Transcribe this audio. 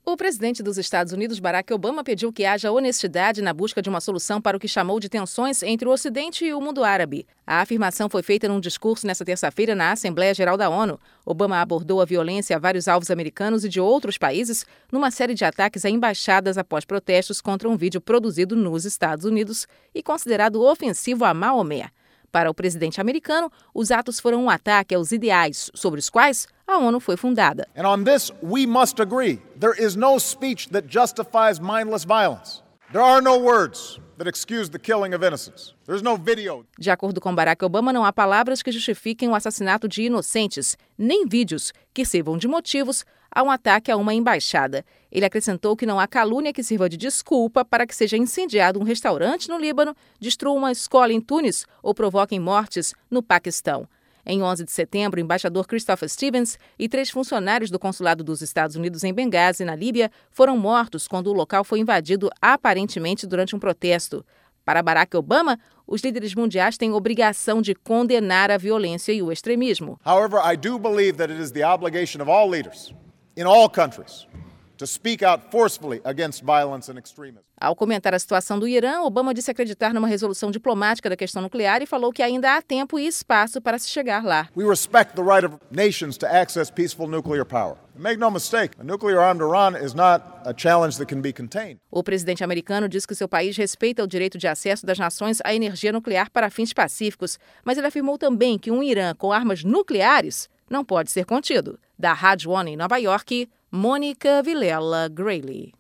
O presidente dos Estados Unidos, Barack Obama, pediu que haja honestidade na busca de uma solução para o que chamou de tensões entre o Ocidente e o mundo árabe. A afirmação foi feita num discurso nesta terça-feira na Assembleia Geral da ONU. Obama abordou a violência a vários alvos americanos e de outros países numa série de ataques a embaixadas após protestos contra um vídeo produzido nos Estados Unidos e considerado ofensivo a Maomé. Para o presidente americano, os atos foram um ataque aos ideais sobre os quais a ONU foi fundada. And on this, we must agree. There is no speech that justifies mindless violence. There are no words that excuse the killing of innocents. There's no video. De acordo com Barack Obama, não há palavras que justifiquem o assassinato de inocentes, nem vídeos que sirvam de motivos a um ataque a uma embaixada. Ele acrescentou que não há calúnia que sirva de desculpa para que seja incendiado um restaurante no Líbano, destrua uma escola em Tunis ou provoquem mortes no Paquistão. Em 11 de setembro, o embaixador Christopher Stevens e 3 funcionários do consulado dos Estados Unidos em Benghazi, na Líbia, foram mortos quando o local foi invadido aparentemente durante um protesto. Para Barack Obama, os líderes mundiais têm obrigação de condenar a violência e o extremismo. However, I do believe that it is the obligation of all leaders in all countries to speak out forcefully against violence and extremism. Ao comentar a situação do Irã, Obama disse acreditar numa resolução diplomática da questão nuclear e falou que ainda há tempo e espaço para se chegar lá. We respect the right of nations to access peaceful nuclear power. Make no mistake, a nuclear-armed Iran is not a challenge that can be contained. O presidente americano diz que seu país respeita o direito de acesso das nações à energia nuclear para fins pacíficos, mas ele afirmou também que um Irã com armas nucleares não pode ser contido. Da Rádio ONU em Nova York, Mônica Vilela Grayley.